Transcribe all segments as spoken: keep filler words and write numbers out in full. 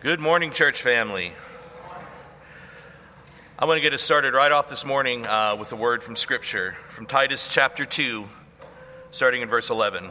Good morning, church family. I want to get us started right off this morning uh, with a word from Scripture, from Titus chapter two, starting in verse eleven.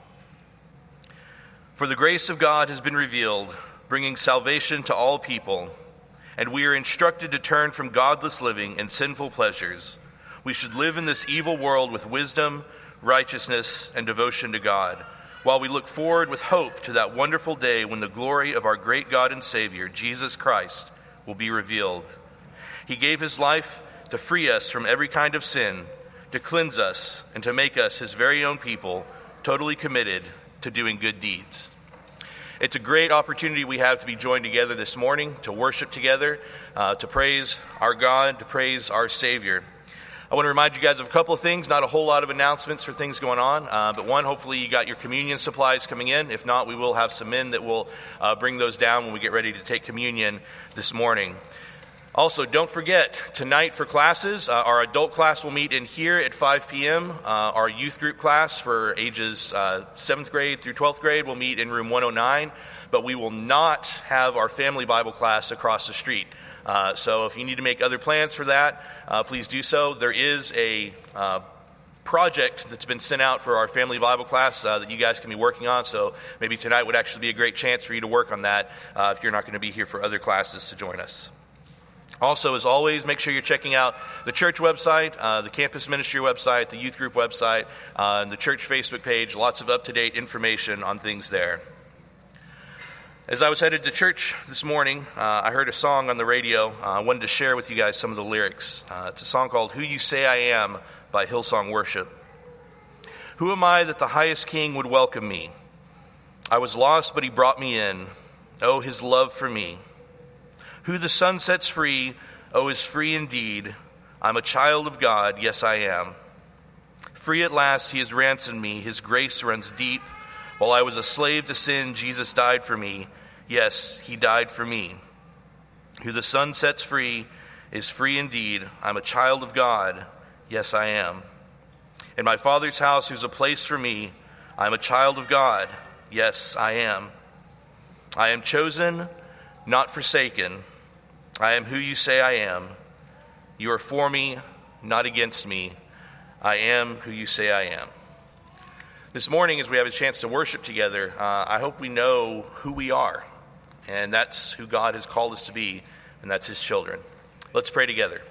For the grace of God has been revealed, bringing salvation to all people, and we are instructed to turn from godless living and sinful pleasures. We should live in this evil world with wisdom, righteousness, and devotion to God, while we look forward with hope to that wonderful day when the glory of our great God and Savior, Jesus Christ, will be revealed. He gave his life to free us from every kind of sin, to cleanse us, and to make us his very own people, totally committed to doing good deeds. It's a great opportunity we have to be joined together this morning, to worship together, uh, to praise our God, to praise our Savior. I want to remind you guys of a couple of things, not a whole lot of announcements for things going on, uh, but one, hopefully you got your communion supplies coming in. If not, we will have some men that will uh, bring those down when we get ready to take communion this morning. Also, don't forget, tonight for classes, uh, our adult class will meet in here at five p.m. Uh, our youth group class for ages uh, seventh grade through twelfth grade will meet in room one oh nine, but we will not have our family Bible class across the street. Uh, so if you need to make other plans for that, uh, please do so. There is a uh, project that's been sent out for our family Bible class uh, that you guys can be working on, so maybe tonight would actually be a great chance for you to work on that uh, if you're not going to be here for other classes to join us. Also, as always, make sure you're checking out the church website, uh, the campus ministry website, the youth group website, uh, and the church Facebook page. Lots of up-to-date information on things there. As I was headed to church this morning, uh, I heard a song on the radio. Uh, I wanted to share with you guys some of the lyrics. Uh, it's a song called Who You Say I Am by Hillsong Worship. Who am I that the highest king would welcome me? I was lost, but he brought me in. Oh, his love for me. Who the sun sets free, oh, is free indeed. I'm a child of God, yes, I am. Free at last, he has ransomed me. His grace runs deep. While I was a slave to sin, Jesus died for me. Yes, he died for me. Who the sun sets free is free indeed. I'm a child of God. Yes, I am. In my Father's house, there's a place for me. I'm a child of God. Yes, I am. I am chosen, not forsaken. I am who you say I am. You are for me, not against me. I am who you say I am. This morning, as we have a chance to worship together, uh, I hope we know who we are. And that's who God has called us to be, and that's his children. Let's pray together.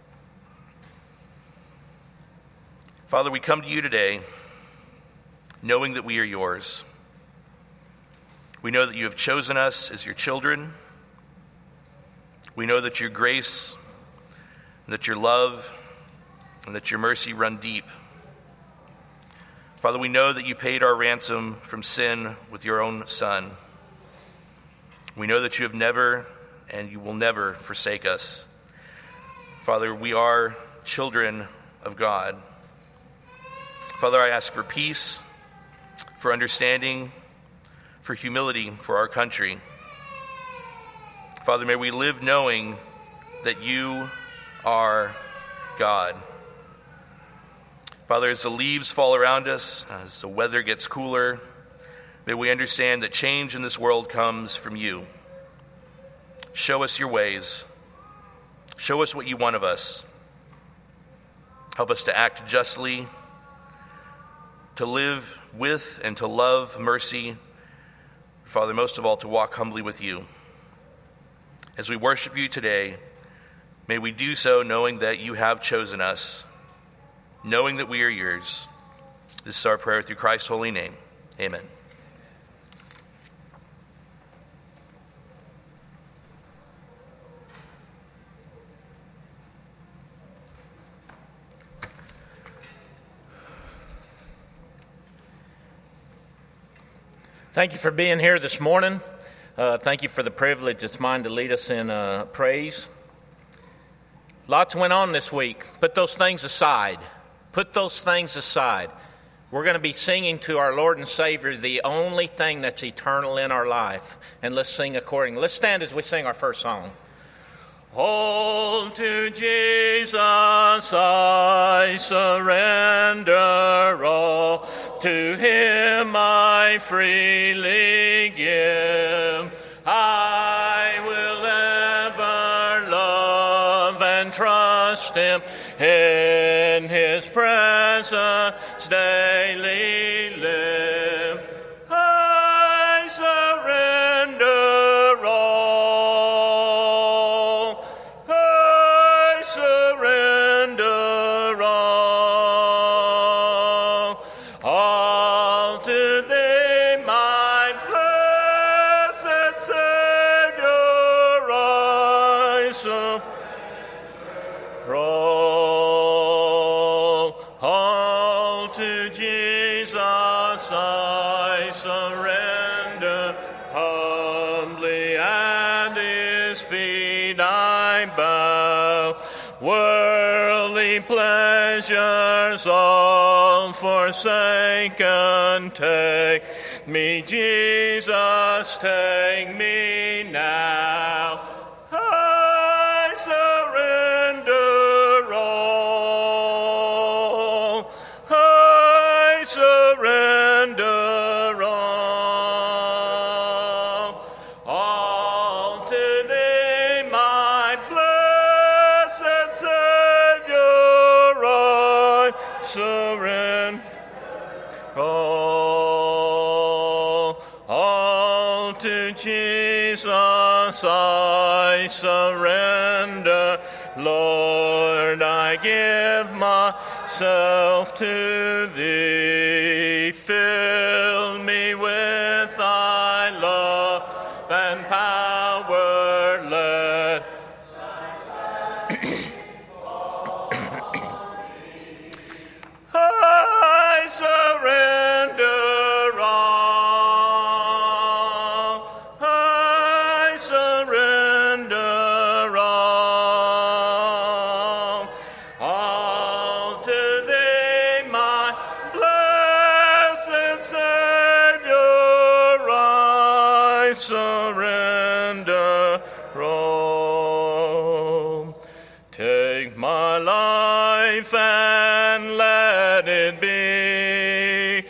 Father, we come to you today knowing that we are yours. We know that you have chosen us as your children. We know that your grace, and that your love, and that your mercy run deep. Father, we know that you paid our ransom from sin with your own Son. We know that you have never and you will never forsake us. Father, we are children of God. Father, I ask for peace, for understanding, for humility for our country. Father, may we live knowing that you are God. Father, as the leaves fall around us, as the weather gets cooler, may we understand that change in this world comes from you. Show us your ways. Show us what you want of us. Help us to act justly, to live with and to love mercy. Father, most of all, to walk humbly with you. As we worship you today, may we do so knowing that you have chosen us, knowing that we are yours. This is our prayer through Christ's holy name. Amen. Thank you for being here this morning. Uh, thank you for the privilege it's mine to lead us in uh, praise. Lots went on this week. Put those things aside. Put those things aside. We're going to be singing to our Lord and Savior, the only thing that's eternal in our life. And let's sing accordingly. Let's stand as we sing our first song. All to Jesus I surrender all, to him I freely give. I in his presence daily live. I surrender all. I surrender all. All to thee, my blessed Savior, I surrender. All, all to Jesus I surrender, humbly at his feet I bow. Worldly pleasures all forsaken, take me, Jesus, take me now. I surrender all. I surrender all. All to thee, my blessed Savior, I surrender all. All to Jesus I surrender. Lord, I give myself to thee. Fill me with thy love and power. Let I surrender all. I surrender all. All to thee, my blessed Savior, I surrender all. Take my life and let it be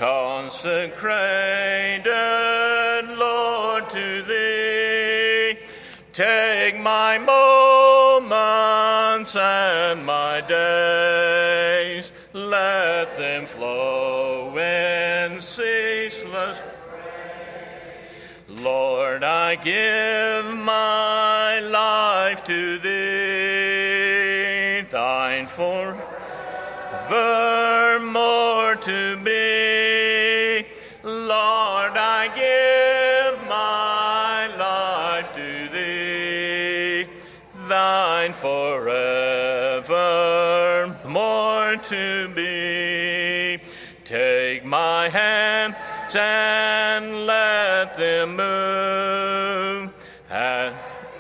consecrated, Lord, to thee. Take my moments and my days, let them flow in ceaseless. Lord, I give my life to thee, thine forevermore to be. Lord, I give my life to thee, thine forevermore to be. Take my hands and let them move and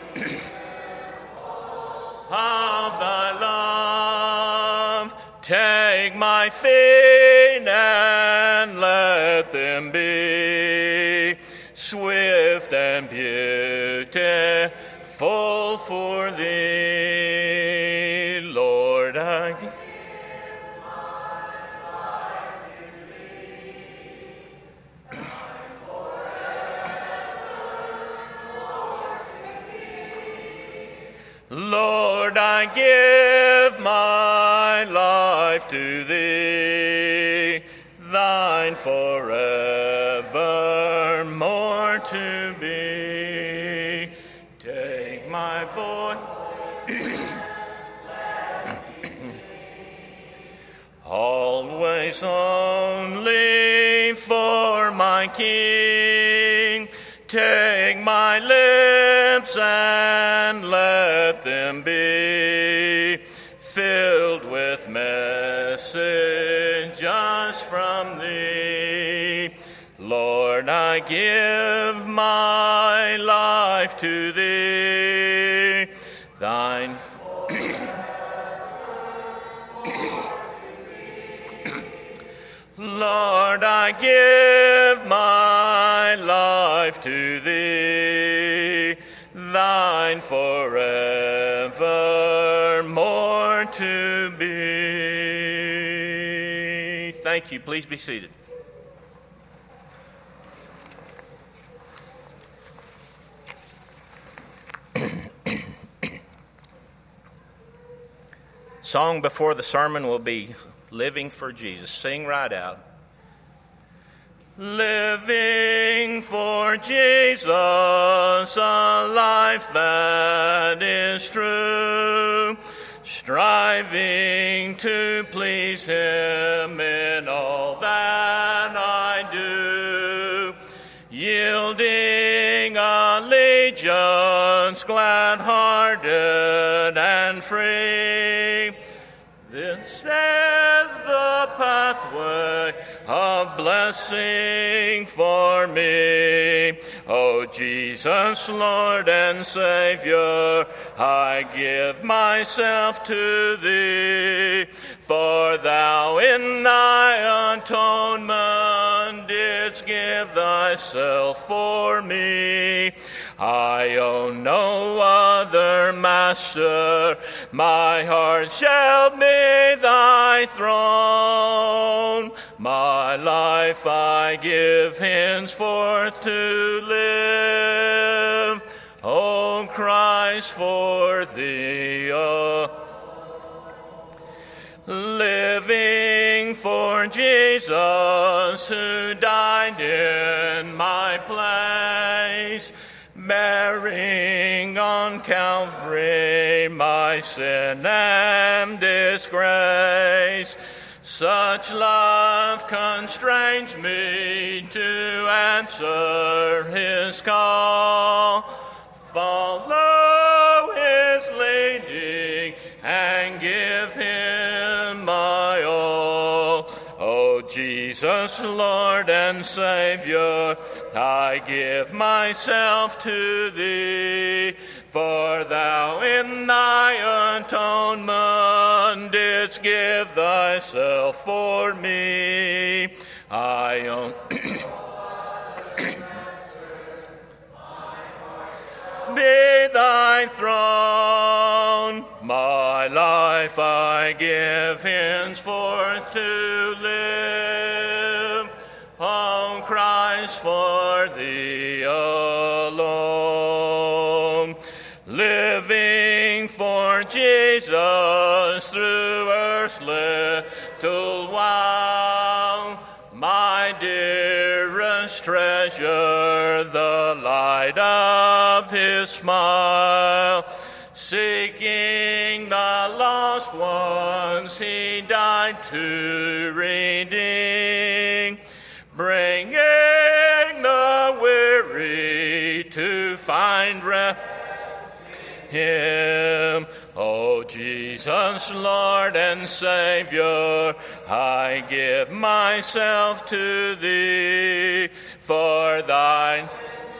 of thy love. Take my feet and let them be swift and beautiful for thee. Lord, I give Lord, I give my life to thee, thine forevermore to be. Take my voice, always only for my King. Take my lips and let them be filled with messages from thee. Lord, I give my life to thee, thine Lord, I give my life to thee, thine forevermore to be. Thank you. Please be seated. Song before the sermon will be Living for Jesus. Sing right out. Living for Jesus, a life that is true, striving to please Him in all that I do, yielding allegiance, glad-hearted and free. This is the pathway of blessing for me. O Jesus, Lord and Savior, I give myself to Thee, for Thou in Thy atonement didst give Thyself for me. I own no other master, my heart shall be Thy throne. My life I give henceforth to live, O Christ, for Thee. Oh. Living for Jesus, who died in my place, bearing on Calvary my sin and disgrace. Such love constrains me to answer His call, follow His leading, and give Him my all. O Jesus, Lord and Savior, I give myself to Thee, for Thou in Thy atonement didst give Thyself for me. I own be Thy throne. My life I give henceforth to live, O Christ, for Thee alone. Living for Jesus through earth's little while, my dearest treasure, the light of His smile. Seeking the lost ones He died to redeem, bringing the weary to find rest Him. O Jesus, Lord and Savior, I give myself to Thee, for Thine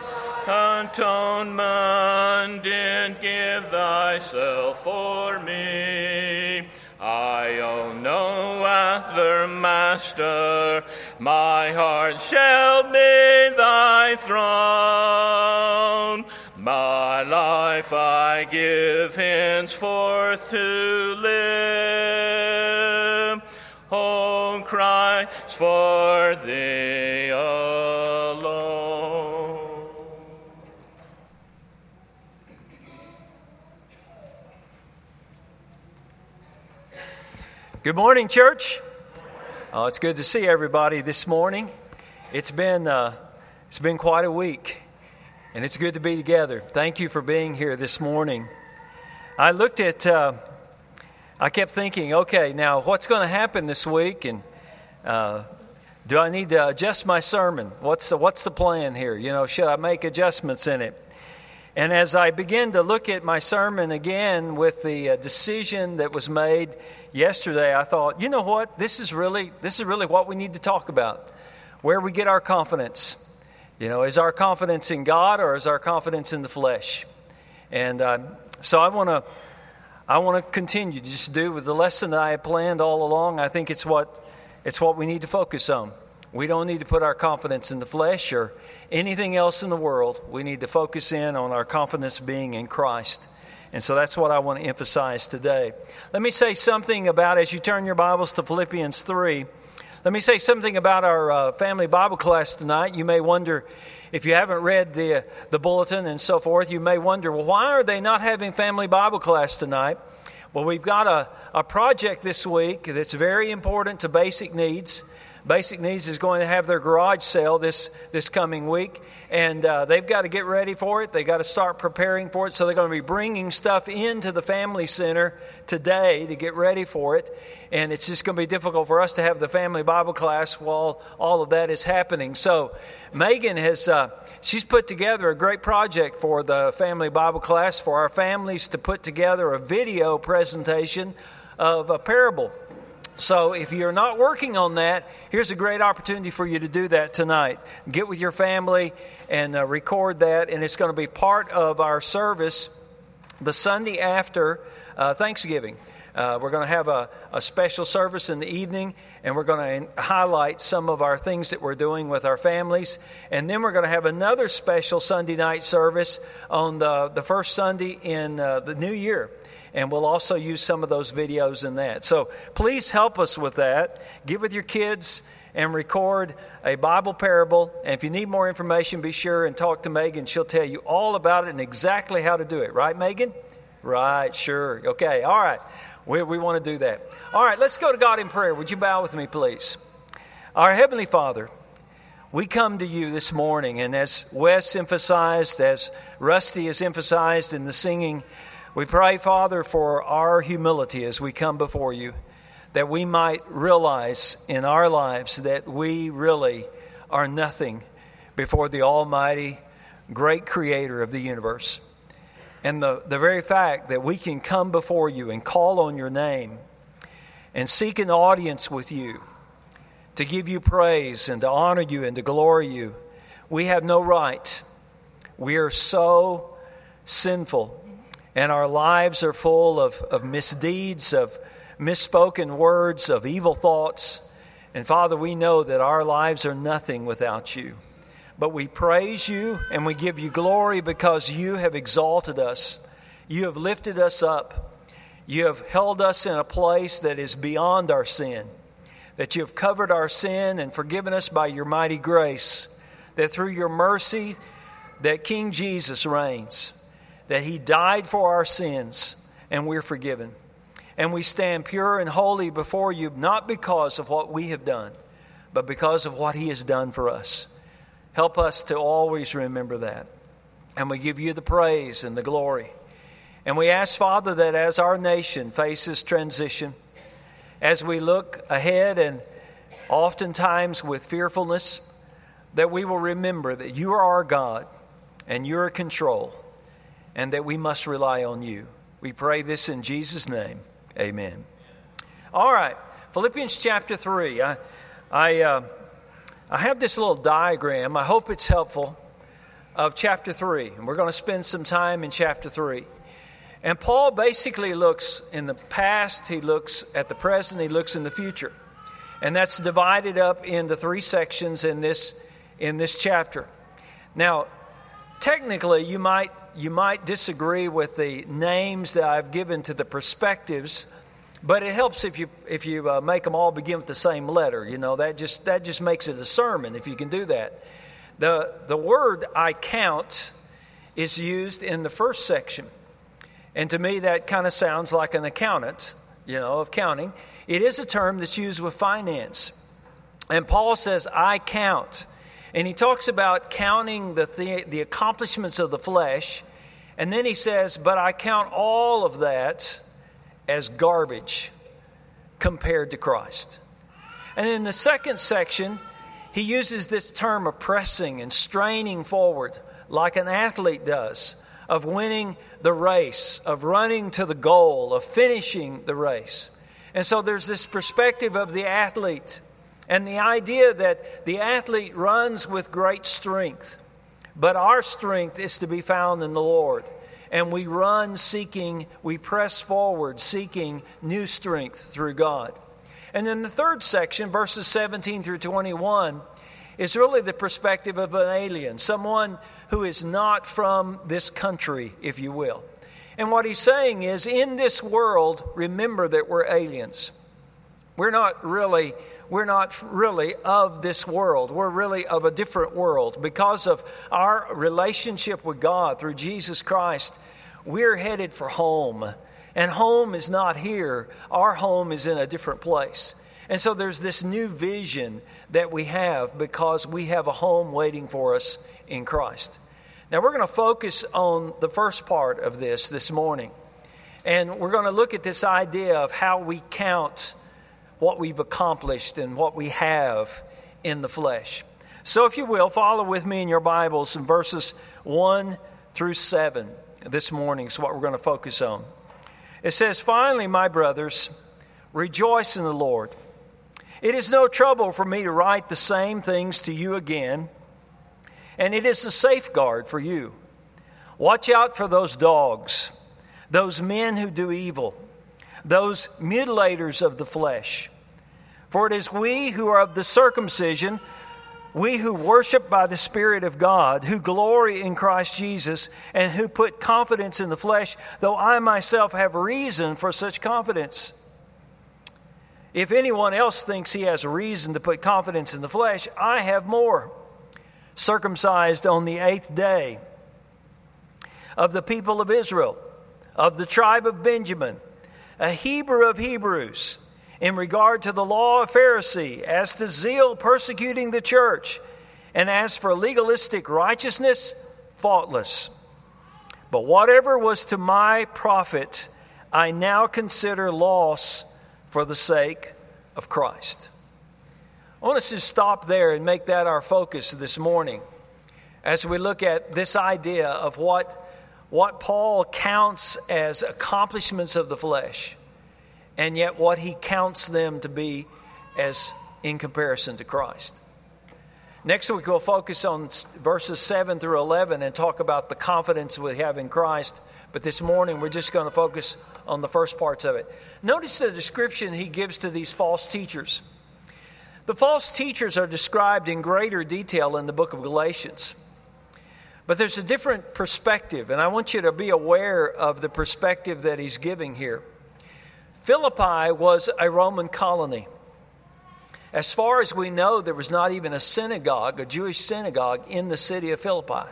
atonement did give Thyself for me. I own no other master, my heart shall be Thy throne. My life I give henceforth to live, O Christ, for Thee alone. Good morning, church. Uh, it's good to see everybody this morning. It's been uh, it's been quite a week, and it's good to be together. Thank you for being here this morning. I looked at, uh, I kept thinking, okay, now what's going to happen this week, and uh, do I need to adjust my sermon? What's the, what's the plan here? You know, should I make adjustments in it? And as I began to look at my sermon again with the uh, decision that was made yesterday, I thought, you know what? This is really this is really what we need to talk about. Where we get our confidence. You know, is our confidence in God or is our confidence in the flesh? And uh, so I want to I want to continue to just do with the lesson that I had planned all along. I think it's what it's what we need to focus on. We don't need to put our confidence in the flesh or anything else in the world. We need to focus in on our confidence being in Christ. And so that's what I want to emphasize today. Let me say something about, as you turn your Bibles to Philippians three, let me say something about our uh, family Bible class tonight. You may wonder, if you haven't read the, the bulletin and so forth, you may wonder, well, why are they not having family Bible class tonight? Well, we've got a, a project this week that's very important to Basic Needs. Basic Needs is going to have their garage sale this, this coming week, and uh, they've got to get ready for it. They've got to start preparing for it, so they're going to be bringing stuff into the Family Center today to get ready for it, and it's just going to be difficult for us to have the family Bible class while all of that is happening. So Megan has, uh, she's put together a great project for the family Bible class for our families to put together a video presentation of a parable. So if you're not working on that, here's a great opportunity for you to do that tonight. Get with your family and uh, record that, and it's going to be part of our service the Sunday after uh, Thanksgiving. Uh, we're going to have a, a special service in the evening, and we're going to highlight some of our things that we're doing with our families. And then we're going to have another special Sunday night service on the, the first Sunday in uh, the new year. And we'll also use some of those videos in that. So please help us with that. Get with your kids and record a Bible parable. And if you need more information, be sure and talk to Megan. She'll tell you all about it and exactly how to do it. Right, Megan? Right, sure. Okay, all right. We, we want to do that. All right, let's go to God in prayer. Would you bow with me, please? Our Heavenly Father, we come to you this morning. And as Wes emphasized, as Rusty has emphasized in the singing, we pray, Father, for our humility as we come before you, that we might realize in our lives that we really are nothing before the almighty, great creator of the universe. And the, the very fact that we can come before you and call on your name and seek an audience with you to give you praise and to honor you and to glory you, we have no right. We are so sinful. And our lives are full of, of misdeeds, of misspoken words, of evil thoughts. And Father, we know that our lives are nothing without you. But we praise you and we give you glory because you have exalted us. You have lifted us up. You have held us in a place that is beyond our sin. That you have covered our sin and forgiven us by your mighty grace. That through your mercy, that King Jesus reigns. That he died for our sins, and we're forgiven. And we stand pure and holy before you, not because of what we have done, but because of what he has done for us. Help us to always remember that. And we give you the praise and the glory. And we ask, Father, that as our nation faces transition, as we look ahead and oftentimes with fearfulness, that we will remember that you are our God and you're in control. And that we must rely on you. We pray this in Jesus' name. Amen. All right. Philippians chapter three. I, I, uh, I have this little diagram. I hope it's helpful. Of chapter three. And we're going to spend some time in chapter three. And Paul basically looks in the past. He looks at the present. He looks in the future. And that's divided up into three sections in this, in this chapter. Now, technically, you might you might disagree with the names that I've given to the perspectives, but it helps if you if you uh, make them all begin with the same letter. You know that just that just makes it a sermon if you can do that. the The word "I count" is used in the first section, and to me that kind of sounds like an accountant, you know, of counting. It is a term that's used with finance, and Paul says, "I count." And he talks about counting the, the the accomplishments of the flesh. And then he says, but I count all of that as garbage compared to Christ. And in the second section, he uses this term of pressing and straining forward like an athlete does, of winning the race, of running to the goal, of finishing the race. And so there's this perspective of the athlete. And the idea that the athlete runs with great strength, but our strength is to be found in the Lord. And we run seeking, we press forward seeking new strength through God. And then the third section, verses seventeen through twenty-one, is really the perspective of an alien, someone who is not from this country, if you will. And what he's saying is, in this world, remember that we're aliens. We're not really We're not really of this world. We're really of a different world. Because of our relationship with God through Jesus Christ, we're headed for home. And home is not here. Our home is in a different place. And so there's this new vision that we have because we have a home waiting for us in Christ. Now we're going to focus on the first part of this this morning. And we're going to look at this idea of how we count what we've accomplished and what we have in the flesh. So if you will, follow with me in your Bibles in verses one through seven this morning is what we're going to focus on. It says, "Finally, my brothers, rejoice in the Lord. It is no trouble for me to write the same things to you again, and it is a safeguard for you. Watch out for those dogs, those men who do evil, those mutilators of the flesh. For it is we who are of the circumcision, we who worship by the Spirit of God, who glory in Christ Jesus, and who put confidence in the flesh, though I myself have reason for such confidence. If anyone else thinks he has a reason to put confidence in the flesh, I have more. Circumcised on the eighth day, of the people of Israel, of the tribe of Benjamin, a Hebrew of Hebrews, in regard to the law of Pharisee, as to zeal persecuting the church, and as for legalistic righteousness, faultless. But whatever was to my profit, I now consider loss for the sake of Christ." I want us to stop there and make that our focus this morning as we look at this idea of what, what Paul counts as accomplishments of the flesh, and yet what he counts them to be as in comparison to Christ. Next week we'll focus on verses seven through eleven and talk about the confidence we have in Christ. But this morning we're just going to focus on the first parts of it. Notice the description he gives to these false teachers. The false teachers are described in greater detail in the book of Galatians. But there's a different perspective, and I want you to be aware of the perspective that he's giving here. Philippi was a Roman colony. As far as we know, there was not even a synagogue, a Jewish synagogue, in the city of Philippi.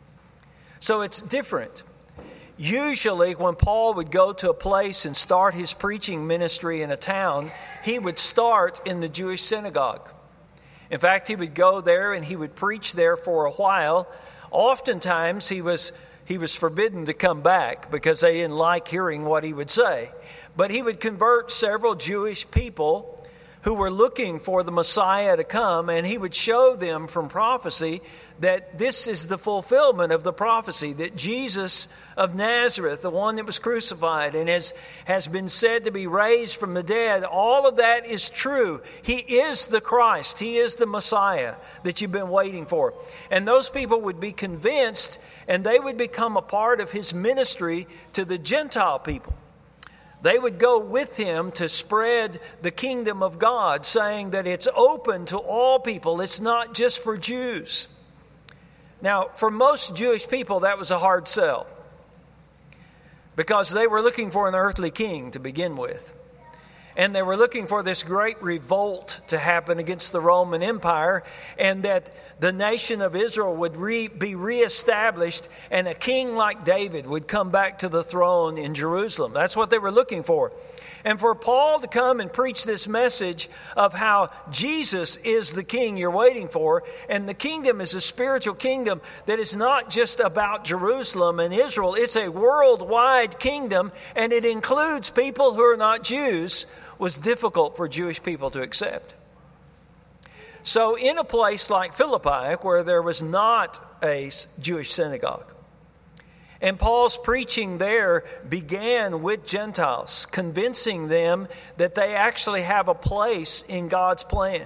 So it's different. Usually, when Paul would go to a place and start his preaching ministry in a town, he would start in the Jewish synagogue. In fact, he would go there and he would preach there for a while. Oftentimes, he was he was forbidden to come back because they didn't like hearing what he would say. But he would convert several Jewish people who were looking for the Messiah to come, and he would show them from prophecy that this is the fulfillment of the prophecy, that Jesus of Nazareth, the one that was crucified and has, has been said to be raised from the dead, all of that is true. He is the Christ. He is the Messiah that you've been waiting for. And those people would be convinced, and they would become a part of his ministry to the Gentile people. They would go with him to spread the kingdom of God, saying that it's open to all people. It's not just for Jews. Now, for most Jewish people, that was a hard sell because they were looking for an earthly king to begin with. And they were looking for this great revolt to happen against the Roman Empire, and that the nation of Israel would re, be reestablished, and a king like David would come back to the throne in Jerusalem. That's what they were looking for. And for Paul to come and preach this message of how Jesus is the king you're waiting for, and the kingdom is a spiritual kingdom that is not just about Jerusalem and Israel. It's a worldwide kingdom, and it includes people who are not Jews, was difficult for Jewish people to accept. So in a place like Philippi, where there was not a Jewish synagogue, and Paul's preaching there began with Gentiles, convincing them that they actually have a place in God's plan. It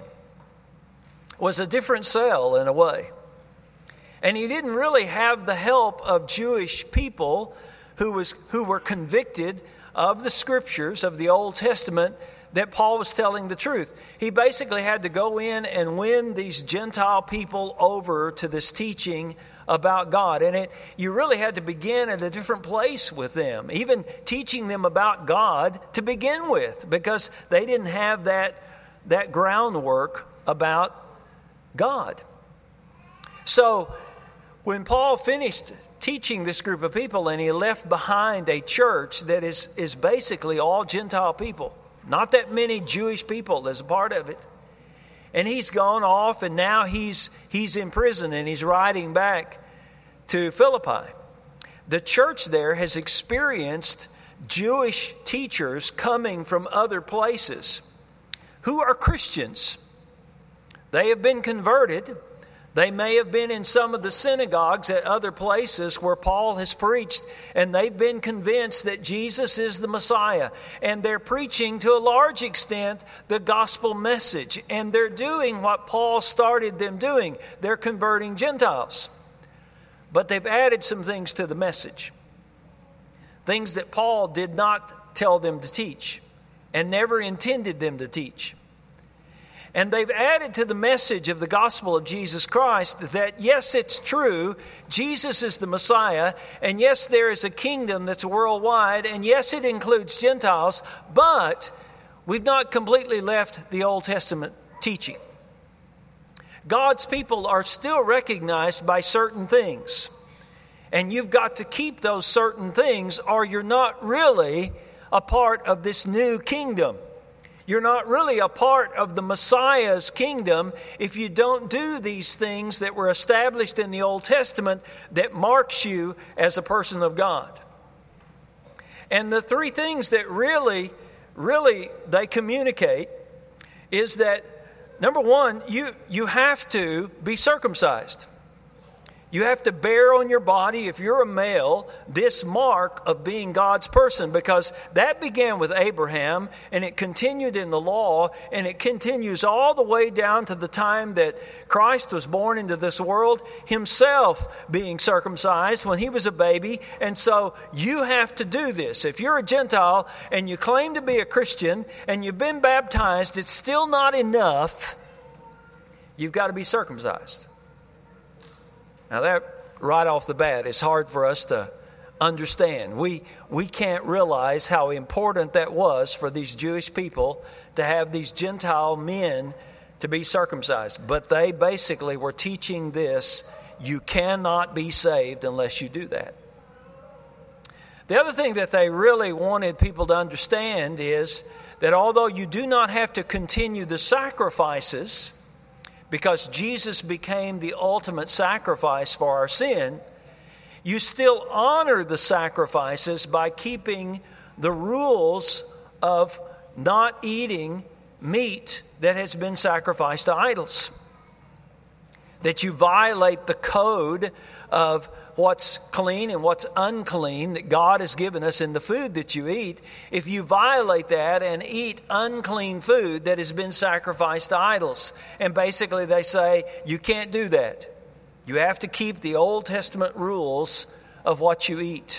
was a different sell in a way. And he didn't really have the help of Jewish people who was who were convicted of the scriptures of the Old Testament that Paul was telling the truth. He basically had to go in and win these Gentile people over to this teaching about God. And it, you really had to begin at a different place with them, even teaching them about God to begin with, because they didn't have that, that groundwork about God. So when Paul finished teaching this group of people, and he left behind a church that is, is basically all Gentile people. Not that many Jewish people as a part of it. And he's gone off, and now he's he's in prison, and he's riding back to Philippi. The church there has experienced Jewish teachers coming from other places who are Christians. They have been converted. They may have been in some of the synagogues at other places where Paul has preached, and they've been convinced that Jesus is the Messiah. And they're preaching to a large extent the gospel message. And they're doing what Paul started them doing. They're converting Gentiles. But they've added some things to the message. Things that Paul did not tell them to teach and never intended them to teach. And they've added to the message of the gospel of Jesus Christ that, yes, it's true, Jesus is the Messiah, and yes, there is a kingdom that's worldwide, and yes, it includes Gentiles, but we've not completely left the Old Testament teaching. God's people are still recognized by certain things, and you've got to keep those certain things, or you're not really a part of this new kingdom. You're not really a part of the Messiah's kingdom if you don't do these things that were established in the Old Testament that marks you as a person of God. And the three things that really, really they communicate is that, number one, you, you have to be circumcised. You have to bear on your body, if you're a male, this mark of being God's person, because that began with Abraham, and it continued in the law, and it continues all the way down to the time that Christ was born into this world, himself being circumcised when he was a baby. And so you have to do this. If you're a Gentile and you claim to be a Christian and you've been baptized, it's still not enough. You've got to be circumcised. Now that, right off the bat, is hard for us to understand. We, we can't realize how important that was for these Jewish people to have these Gentile men to be circumcised. But they basically were teaching this: you cannot be saved unless you do that. The other thing that they really wanted people to understand is that although you do not have to continue the sacrifices, because Jesus became the ultimate sacrifice for our sin, you still honor the sacrifices by keeping the rules of not eating meat that has been sacrificed to idols. That you violate the code of what's clean and what's unclean that God has given us in the food that you eat. If you violate that and eat unclean food that has been sacrificed to idols, and basically they say you can't do that. You have to keep the Old Testament rules of what you eat.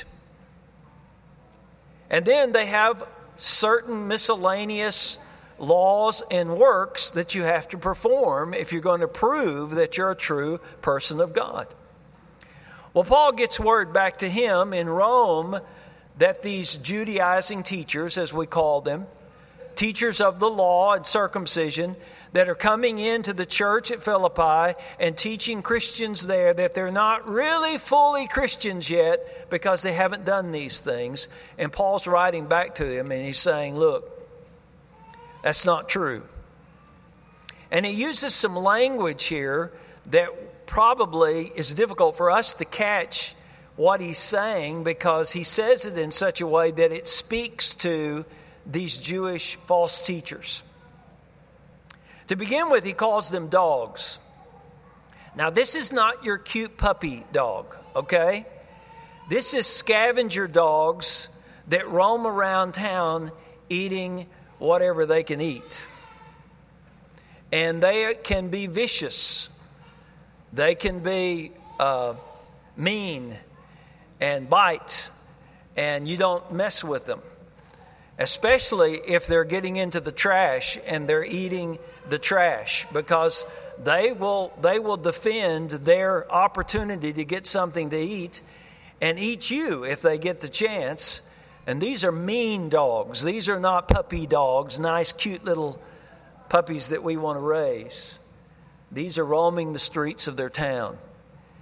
And then they have certain miscellaneous laws and works that you have to perform if you're going to prove that you're a true person of God. Well, Paul gets word back to him in Rome that these Judaizing teachers, as we call them, teachers of the law and circumcision, that are coming into the church at Philippi and teaching Christians there that they're not really fully Christians yet because they haven't done these things. And Paul's writing back to them and he's saying, look, that's not true. And he uses some language here that probably is difficult for us to catch what he's saying, because he says it in such a way that it speaks to these Jewish false teachers. To begin with, he calls them dogs. Now, this is not your cute puppy dog, okay? This is scavenger dogs that roam around town eating whatever they can eat. And they can be vicious. They can be uh, mean and bite, and you don't mess with them. Especially if they're getting into the trash and they're eating the trash, because they will they will defend their opportunity to get something to eat and eat you if they get the chance. And these are mean dogs. These are not puppy dogs, nice, cute little puppies that we want to raise. These are roaming the streets of their town.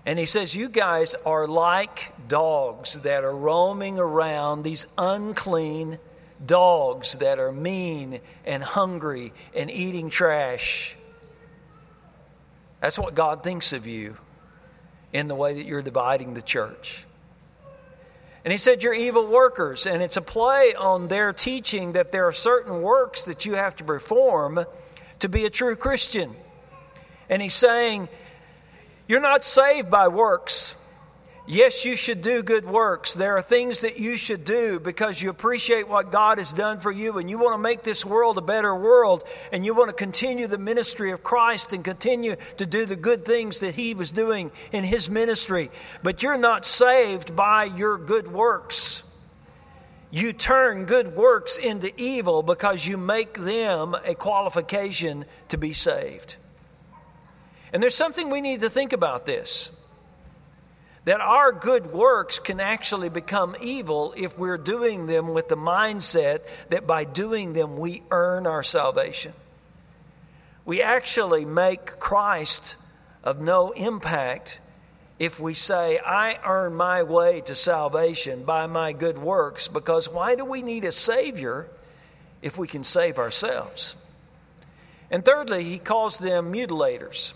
And he says, you guys are like dogs that are roaming around, these unclean dogs that are mean and hungry and eating trash. That's what God thinks of you in the way that you're dividing the church. And he said, you're evil workers. And it's a play on their teaching that there are certain works that you have to perform to be a true Christian. And he's saying, you're not saved by works. Yes, you should do good works. There are things that you should do because you appreciate what God has done for you and you want to make this world a better world and you want to continue the ministry of Christ and continue to do the good things that He was doing in His ministry. But you're not saved by your good works. You turn good works into evil because you make them a qualification to be saved. And there's something we need to think about this. That our good works can actually become evil if we're doing them with the mindset that by doing them we earn our salvation. We actually make Christ of no impact if we say, I earn my way to salvation by my good works, because why do we need a Savior if we can save ourselves? And thirdly, he calls them mutilators,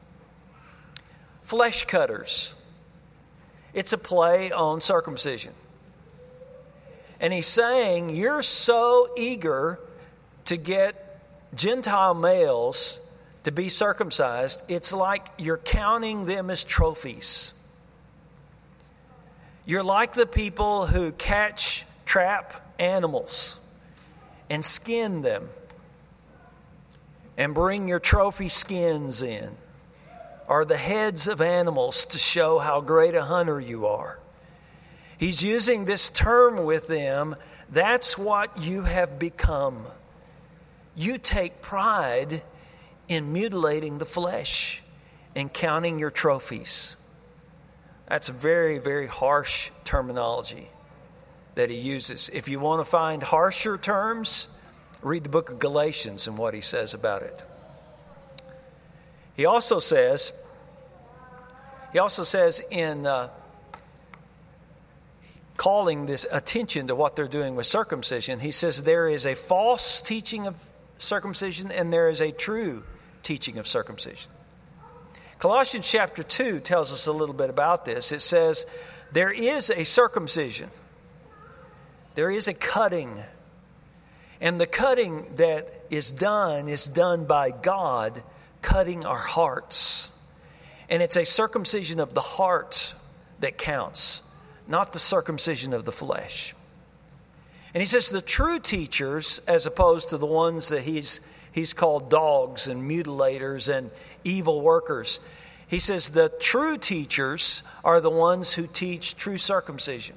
flesh cutters. It's a play on circumcision. And he's saying, you're so eager to get Gentile males to be circumcised, it's like you're counting them as trophies. You're like the people who catch, trap animals and skin them and bring your trophy skins in, or the heads of animals to show how great a hunter you are. He's using this term with them. That's what you have become. You take pride in mutilating the flesh and counting your trophies. That's a very, very harsh terminology that he uses. If you want to find harsher terms, read the book of Galatians and what he says about it. He also says, he also says in uh, calling this attention to what they're doing with circumcision, he says there is a false teaching of circumcision and there is a true teaching of circumcision. Colossians chapter two tells us a little bit about this. It says there is a circumcision. There is a cutting. And the cutting that is done is done by God cutting our hearts. And it's a circumcision of the heart that counts, not the circumcision of the flesh. And he says the true teachers, as opposed to the ones that he's he's called dogs and mutilators and evil workers, he says the true teachers are the ones who teach true circumcision.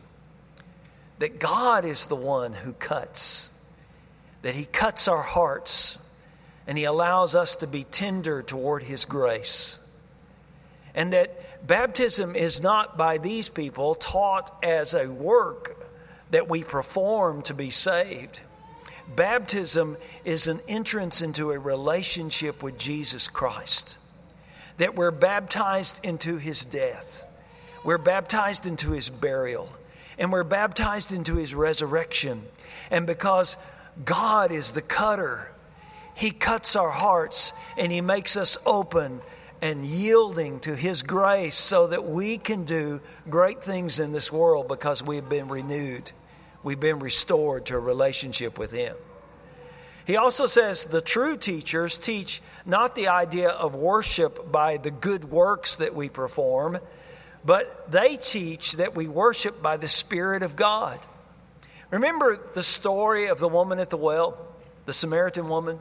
That God is the one who cuts. That He cuts our hearts. And He allows us to be tender toward His grace. And that baptism is not by these people taught as a work that we perform to be saved. Baptism is an entrance into a relationship with Jesus Christ. That we're baptized into His death. We're baptized into His burial. And we're baptized into His resurrection. And because God is the cutter, He cuts our hearts and He makes us open and yielding to His grace so that we can do great things in this world because we've been renewed. We've been restored to a relationship with Him. He also says the true teachers teach not the idea of worship by the good works that we perform, but they teach that we worship by the Spirit of God. Remember the story of the woman at the well, the Samaritan woman?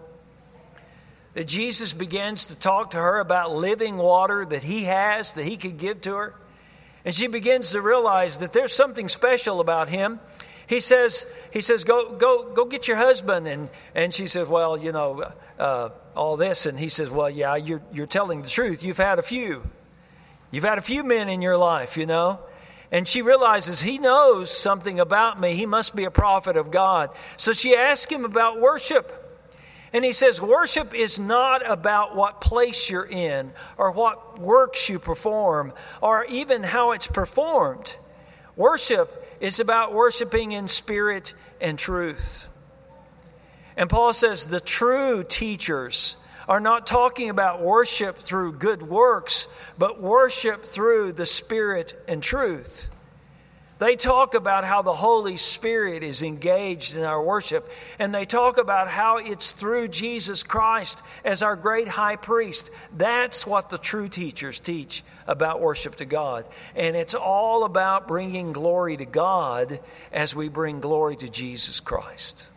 That Jesus begins to talk to her about living water that He has, that He could give to her. And she begins to realize that there's something special about Him. He says, he says, go, go, go get your husband. And, and she says, well, you know, uh, all this. And he says, well, yeah, you're, you're telling the truth. You've had a few. You've had a few men in your life, you know. And she realizes he knows something about me. He must be a prophet of God. So she asks him about worship. And he says worship is not about what place you're in or what works you perform or even how it's performed. Worship is about worshiping in spirit and truth. And Paul says the true teachers are not talking about worship through good works, but worship through the Spirit and truth. They talk about how the Holy Spirit is engaged in our worship, and they talk about how it's through Jesus Christ as our great high priest. That's what the true teachers teach about worship to God. And it's all about bringing glory to God as we bring glory to Jesus Christ.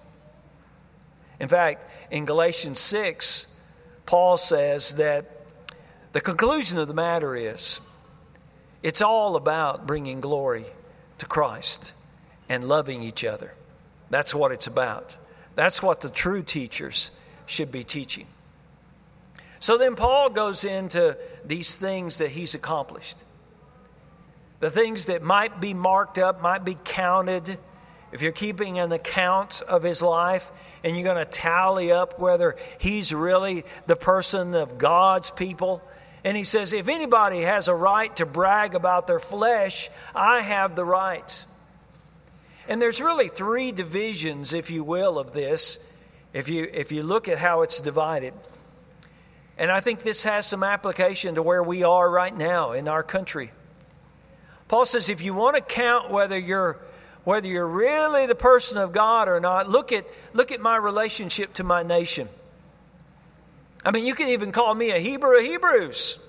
In fact, in Galatians six, Paul says that the conclusion of the matter is it's all about bringing glory to Christ and loving each other. That's what it's about. That's what the true teachers should be teaching. So then Paul goes into these things that he's accomplished. The things that might be marked up, might be counted. If you're keeping an account of his life and you're going to tally up whether he's really the person of God's people. And he says, if anybody has a right to brag about their flesh, I have the right. And there's really three divisions, if you will, of this, if you, if you look at how it's divided. And I think this has some application to where we are right now in our country. Paul says, if you want to count whether you're Whether you're really the person of God or not, look at look at my relationship to my nation. I mean, you can even call me a Hebrew of Hebrews.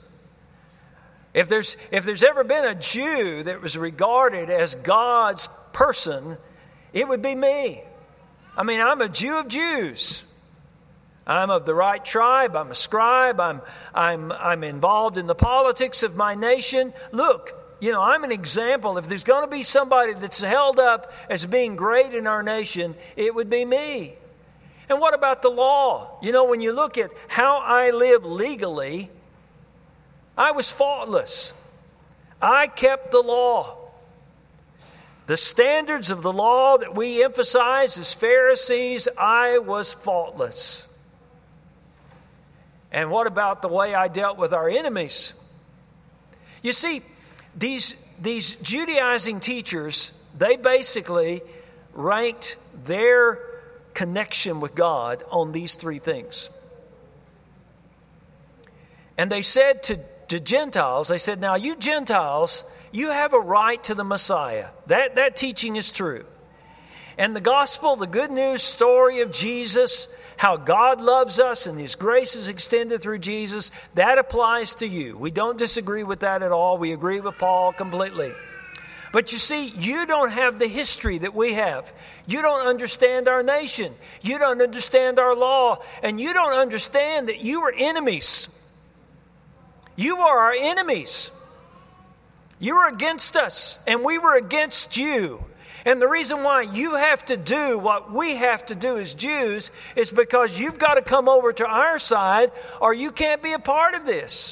If there's if there's ever been a Jew that was regarded as God's person, it would be me. I mean, I'm a Jew of Jews. I'm of the right tribe. I'm a scribe. I'm I'm I'm involved in the politics of my nation. Look. You know, I'm an example. If there's going to be somebody that's held up as being great in our nation, it would be me. And what about the law? You know, when you look at how I live legally, I was faultless. I kept the law. The standards of the law that we emphasize as Pharisees, I was faultless. And what about the way I dealt with our enemies? You see, These, these Judaizing teachers, they basically ranked their connection with God on these three things. And they said to, to Gentiles, they said, now you Gentiles, you have a right to the Messiah. That, that teaching is true. And the gospel, the good news story of Jesus, how God loves us and His grace is extended through Jesus, that applies to you. We don't disagree with that at all. We agree with Paul completely. But you see, you don't have the history that we have. You don't understand our nation. You don't understand our law. And you don't understand that you were enemies. You are our enemies. You were against us, and we were against you. And the reason why you have to do what we have to do as Jews is because you've got to come over to our side or you can't be a part of this.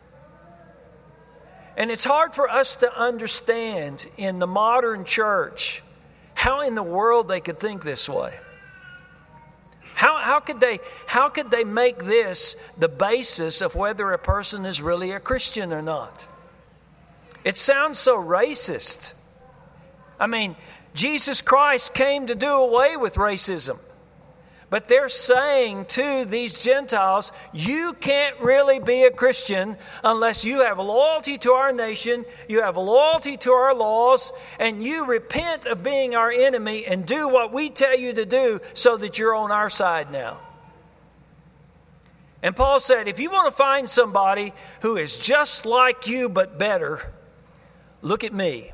And it's hard for us to understand in the modern church how in the world they could think this way. How, how could they, how could they make this the basis of whether a person is really a Christian or not? It sounds so racist. I mean, Jesus Christ came to do away with racism. But they're saying to these Gentiles, you can't really be a Christian unless you have loyalty to our nation, you have loyalty to our laws, and you repent of being our enemy and do what we tell you to do so that you're on our side now. And Paul said, if you want to find somebody who is just like you but better, look at me.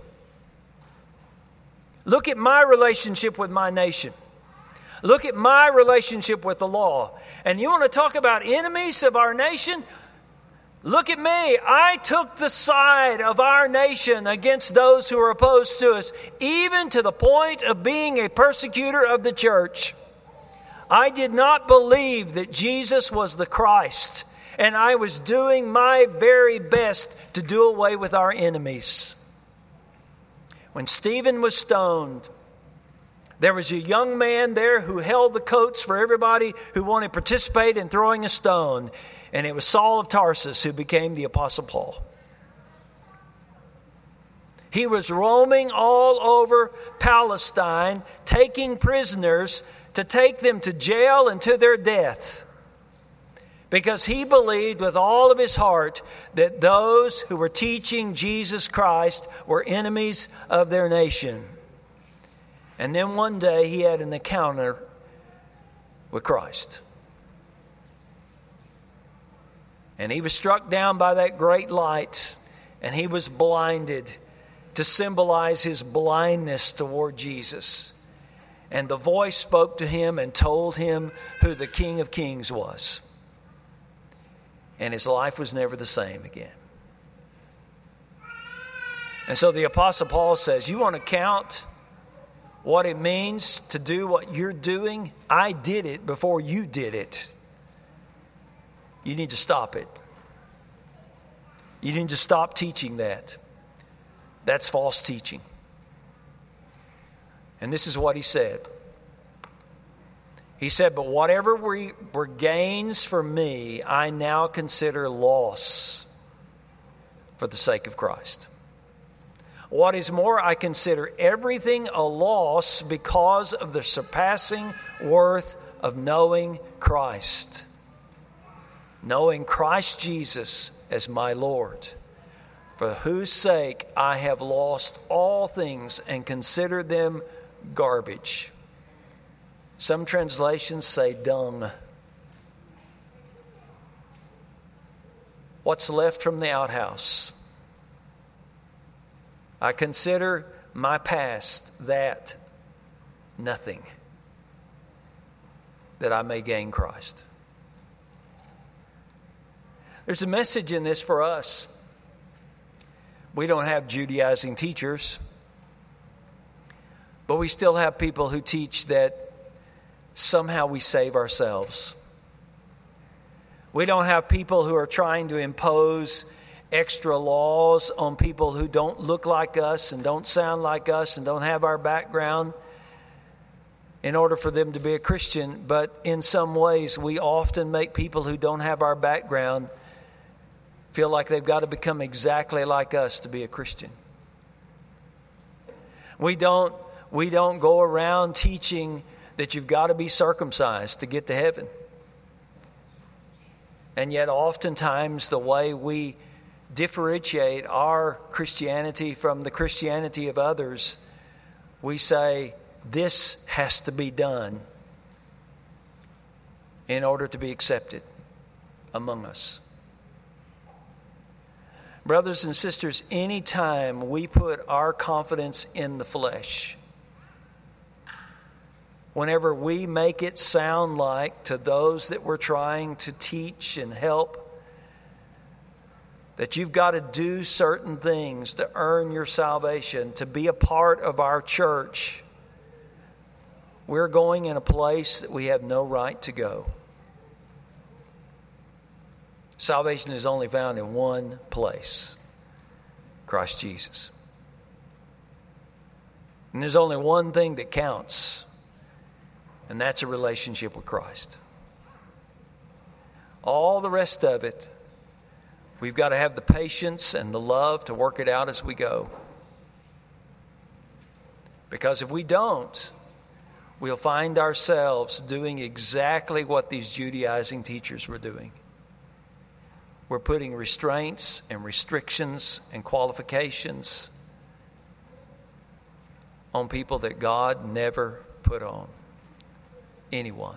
Look at my relationship with my nation. Look at my relationship with the law. And you want to talk about enemies of our nation? Look at me. I took the side of our nation against those who are opposed to us, even to the point of being a persecutor of the church. I did not believe that Jesus was the Christ, and I was doing my very best to do away with our enemies. When Stephen was stoned, There was a young man there who held the coats for everybody who wanted to participate in throwing a stone. And it was Saul of Tarsus who became the Apostle Paul. He was roaming all over Palestine, taking prisoners to take them to jail and to their death. Because he believed with all of his heart that those who were teaching Jesus Christ were enemies of their nation. And then one day he had an encounter with Christ. And he was struck down by that great light, and he was blinded to symbolize his blindness toward Jesus. And the voice spoke to him and told him who the King of Kings was. And his life was never the same again. And so the Apostle Paul says, you want to count what it means to do what you're doing? I did it before you did it. You need to stop it. You need to stop teaching that. That's false teaching. And this is what he said. He said, but whatever we, were gains for me, I now consider loss for the sake of Christ. What is more, I consider everything a loss because of the surpassing worth of knowing Christ. Knowing Christ Jesus as my Lord, for whose sake I have lost all things and consider them garbage. Some translations say dung. What's left from the outhouse? I consider my past that nothing, that I may gain Christ. There's a message in this for us. We don't have Judaizing teachers, but we still have people who teach that somehow we save ourselves. We don't have people who are trying to impose extra laws on people who don't look like us and don't sound like us and don't have our background in order for them to be a Christian. But in some ways, we often make people who don't have our background feel like they've got to become exactly like us to be a Christian. We don't, we don't go around teaching that you've got to be circumcised to get to heaven. And yet oftentimes the way we differentiate our Christianity from the Christianity of others, we say this has to be done in order to be accepted among us. Brothers and sisters, anytime we put our confidence in the flesh, whenever we make it sound like to those that we're trying to teach and help that you've got to do certain things to earn your salvation, to be a part of our church, we're going in a place that we have no right to go. Salvation is only found in one place, Christ Jesus. And there's only one thing that counts, and that's a relationship with Christ. All the rest of it, we've got to have the patience and the love to work it out as we go. Because if we don't, we'll find ourselves doing exactly what these Judaizing teachers were doing. We're putting restraints and restrictions and qualifications on people that God never put on anyone.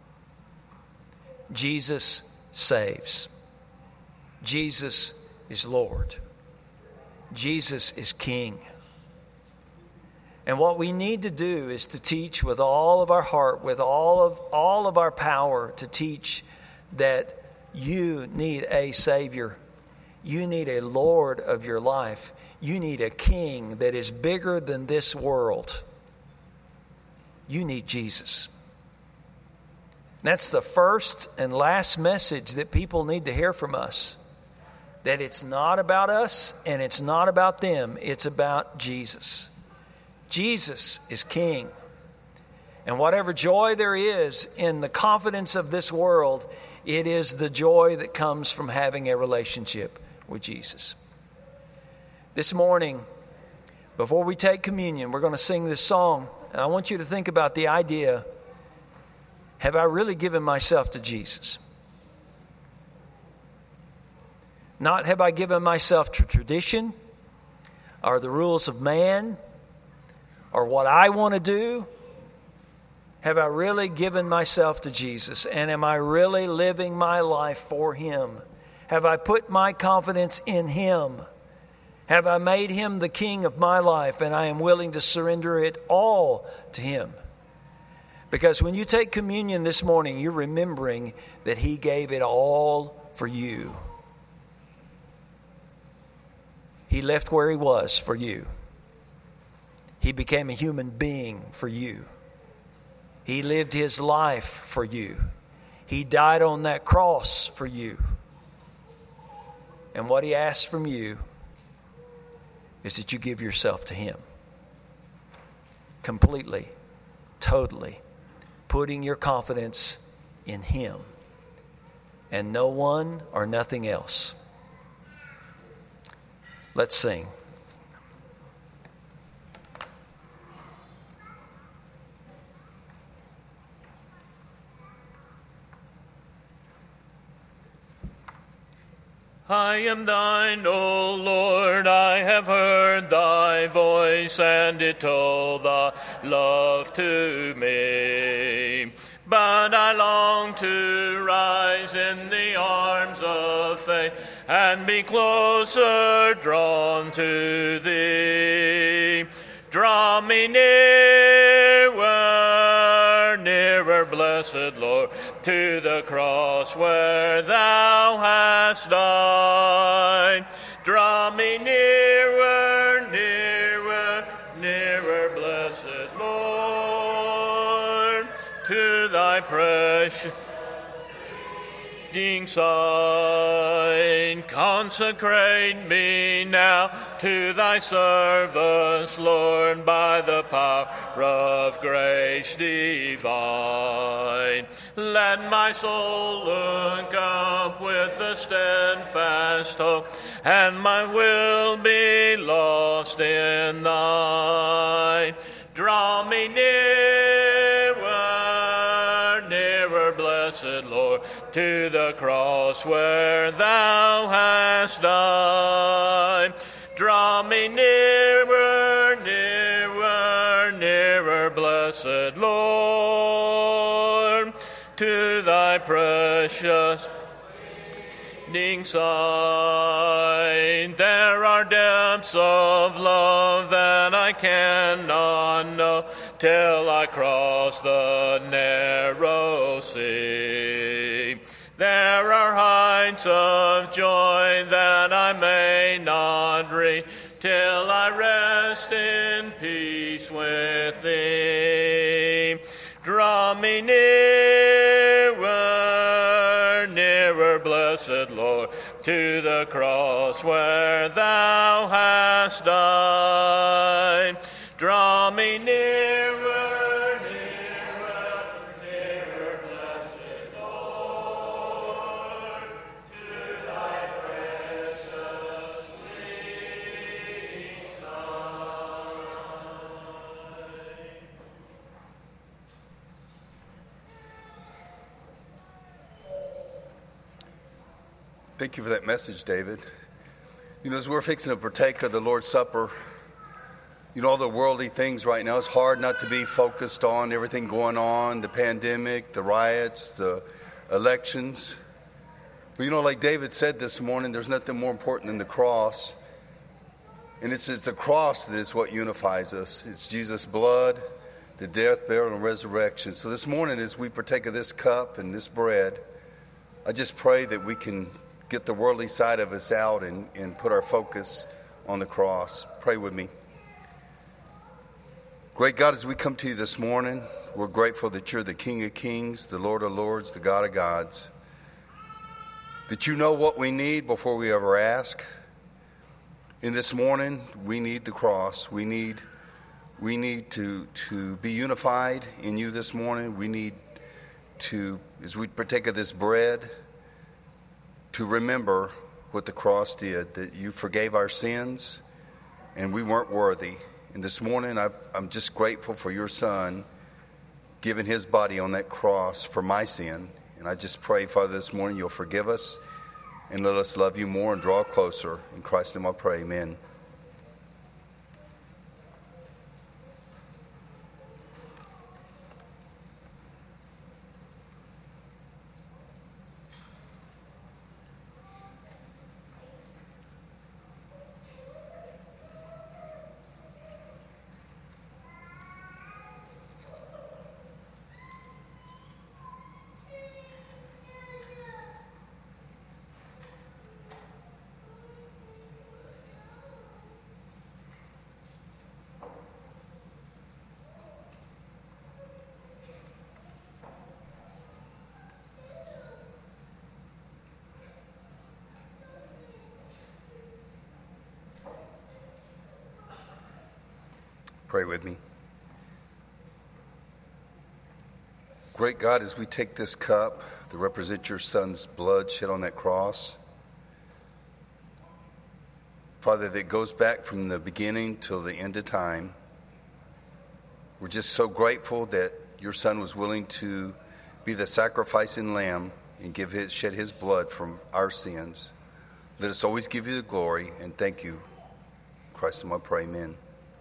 Jesus saves. Jesus is Lord. Jesus is King. And what we need to do is to teach with all of our heart, with all of all of our power, to teach that you need a Savior. You need a Lord of your life. You need a King that is bigger than this world. You need Jesus. That's the first and last message that people need to hear from us. That it's not about us and it's not about them. It's about Jesus. Jesus is King. And whatever joy there is in the confidence of this world, it is the joy that comes from having a relationship with Jesus. This morning, before we take communion, we're going to sing this song. And I want you to think about the idea, have I really given myself to Jesus? Not have I given myself to tradition or the rules of man or what I want to do. Have I really given myself to Jesus? And am I really living my life for Him? Have I put my confidence in Him? Have I made Him the King of my life and I am willing to surrender it all to Him? Because when you take communion this morning, you're remembering that He gave it all for you. He left where He was for you. He became a human being for you. He lived His life for you. He died on that cross for you. And what He asks from you is that you give yourself to Him. Completely, totally, putting your confidence in Him and no one or nothing else. Let's sing. I am thine, O Lord, I have heard thy voice, and it told thy love to me. But I long to rise in the arms of faith, and be closer drawn to thee. Draw me nearer, nearer, blessed Lord, to the cross where thou hast died. Draw me nearer, nearer, nearer, blessed Lord, to thy precious sign. Consecrate me now to thy service, Lord, by the power of grace divine. Let my soul look up with the steadfast hope, and my will be lost in thine. Draw me nearer, nearer, blessed Lord, to the cross where thou hast died. Draw me nearer, nearer, nearer, blessed Lord, to thy precious sign. There are depths of love that I cannot know till I cross the narrow sea. There are heights of joy that I may not reach till I rest in peace with thee. Draw me nearer, nearer, blessed Lord, to the cross where thou hast died. Draw me nearer, nearer, nearer, blessed Lord, to thy precious bleeding side. Thank you for that message, David. You know, as we're fixing to partake of the Lord's Supper, you know, all the worldly things right now, it's hard not to be focused on everything going on, the pandemic, the riots, the elections. But, you know, like David said this morning, there's nothing more important than the cross. And it's, it's the cross that is what unifies us. It's Jesus' blood, the death, burial, and resurrection. So this morning, as we partake of this cup and this bread, I just pray that we can get the worldly side of us out and, and put our focus on the cross. Pray with me. Great God, as we come to you this morning, we're grateful that you're the King of Kings, the Lord of Lords, the God of Gods, that you know what we need before we ever ask. In this morning, we need the cross. We need we need to, to be unified in you this morning. We need to, as we partake of this bread, to remember what the cross did, that you forgave our sins and we weren't worthy. And this morning, I, I'm just grateful for your Son giving his body on that cross for my sin. And I just pray, Father, this morning you'll forgive us and let us love you more and draw closer. In Christ's name I pray, amen. Pray with me. Great God, as we take this cup that represents your Son's blood shed on that cross, Father, that goes back from the beginning till the end of time, we're just so grateful that your Son was willing to be the sacrificing lamb and give his, shed his blood from our sins. Let us always give you the glory and thank you. In Christ's name I pray, amen.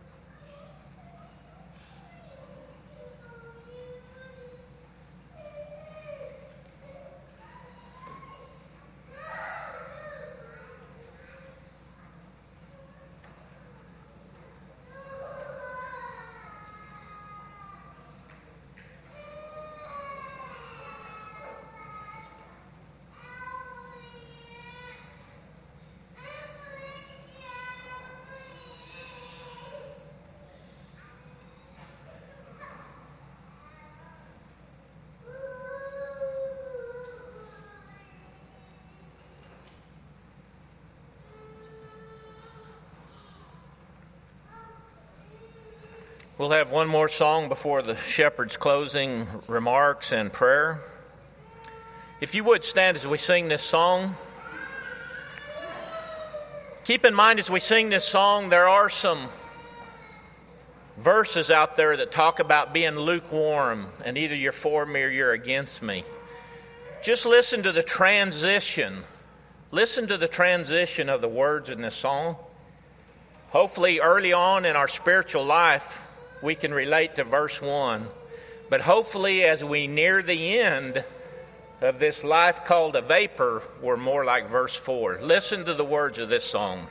We'll have one more song before the shepherd's closing remarks and prayer. If you would stand as we sing this song. Keep in mind as we sing this song, there are some verses out there that talk about being lukewarm and either you're for me or you're against me. Just listen to the transition. Listen to the transition of the words in this song. Hopefully early on in our spiritual life, we can relate to verse one. But hopefully as we near the end of this life called a vapor, we're more like verse four. Listen to the words of this song.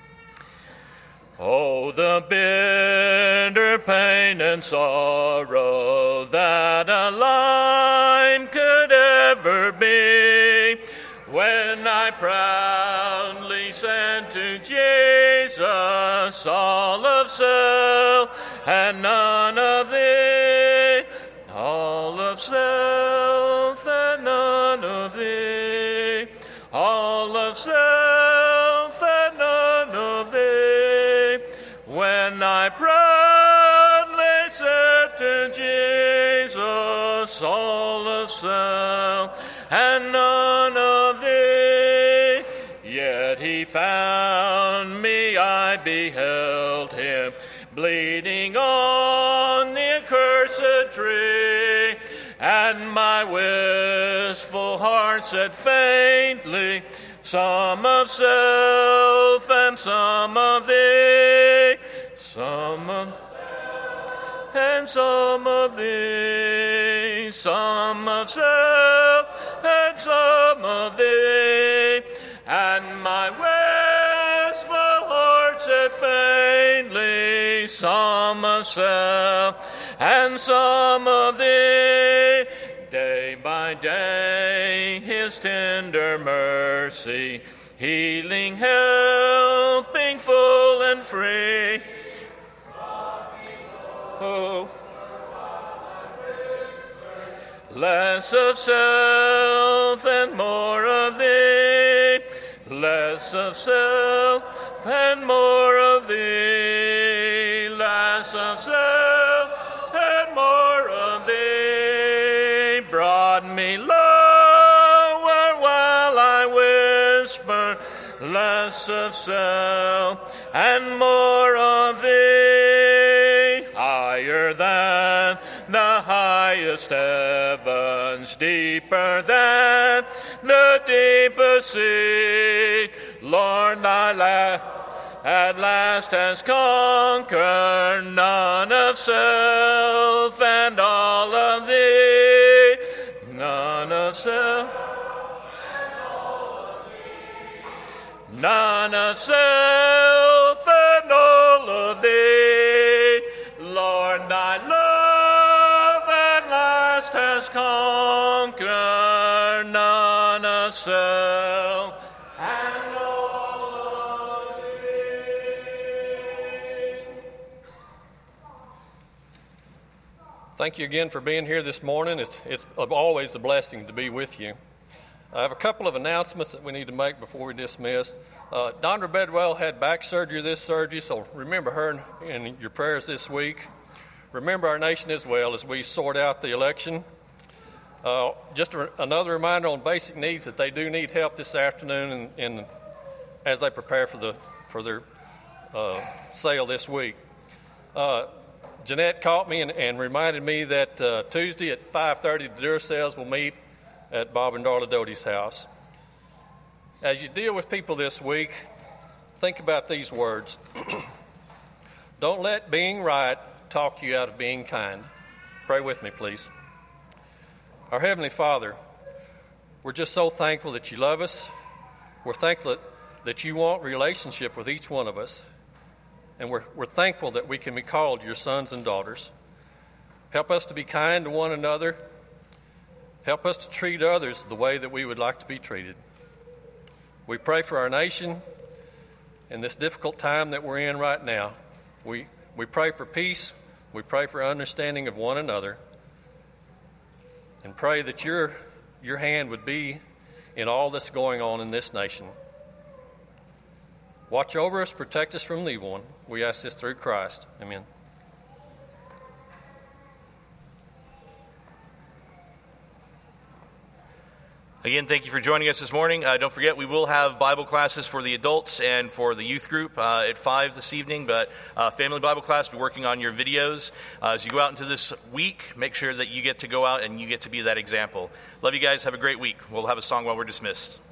Oh, the bitter pain and sorrow that a life could ever be, when I proudly said to Jesus, all of self and none of thee, all of self and none of thee, all of self and none of thee, when I proudly said to Jesus, all of self and none of thee, yet he found me, I beheld him, bleeding on the accursed tree, and my wistful heart said faintly, some of self and some of thee, some of self and some of thee, some of self and some of thee, and my wistful heart said faintly, some of self and some of thee. Day by day his tender mercy, healing, helping, full and free. Oh, less of self and more of thee, less of self and more of thee, less less of self and more of thee. Brought me lower while I whisper, less of self and more of thee. Higher than the highest heavens, deeper than the deepest sea. Lord, thy la- at last has conquered none of self and all of thee. None of self. None of self and all of thee. Lord, thy love at last has conquered none of self and all of thee. Thank you again for being here this morning. It's, it's always a blessing to be with you. I have a couple of announcements that we need to make before we dismiss. Uh, Dondra Bedwell had back surgery this surgery, so remember her in, in your prayers this week. Remember our nation as well as we sort out the election. Uh, just a, another reminder on basic needs that they do need help this afternoon in, in, as they prepare for the for their uh, sale this week. Uh, Jeanette caught me and, and reminded me that uh, Tuesday at five thirty, the Duracells will meet at Bob and Darla Doty's house. As you deal with people this week, think about these words. Don't let being right talk you out of being kind. Pray with me, please. Our Heavenly Father, we're just so thankful that you love us. We're thankful that, that you want relationship with each one of us. And we're, we're thankful that we can be called your sons and daughters. Help us to be kind to one another. Help us to treat others the way that we would like to be treated. We pray for our nation in this difficult time that we're in right now. We, we pray for peace. We pray for understanding of one another. And pray that your, your hand would be in all that's going on in this nation. Watch over us, protect us from the evil one. We ask this through Christ. Amen. Again, thank you for joining us this morning. Uh, don't forget, we will have Bible classes for the adults and for the youth group uh, at five this evening, but uh, family Bible class, we're working on your videos. Uh, as you go out into this week, make sure that you get to go out and you get to be that example. Love you guys. Have a great week. We'll have a song while we're dismissed.